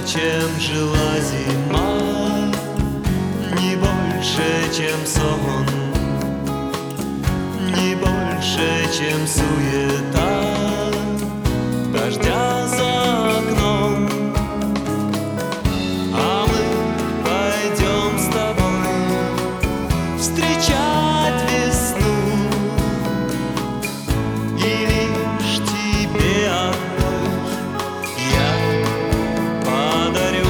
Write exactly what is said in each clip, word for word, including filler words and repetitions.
чем жила зима, не больше, чем сон, не больше, чем суета дождя за окном. А мы пойдем с тобой встречать весну, и лишь тебе одной я подарю.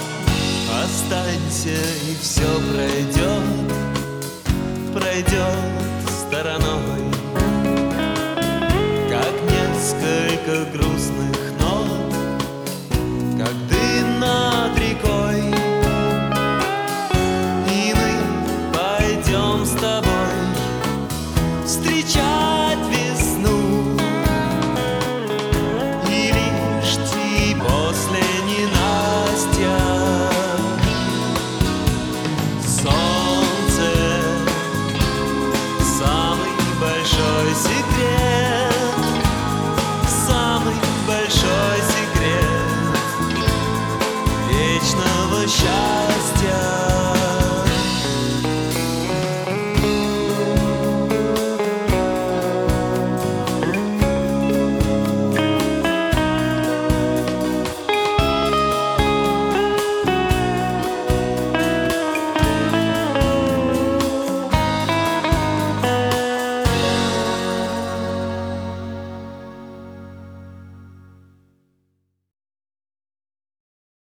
Останься, и все пройдет, пройдет.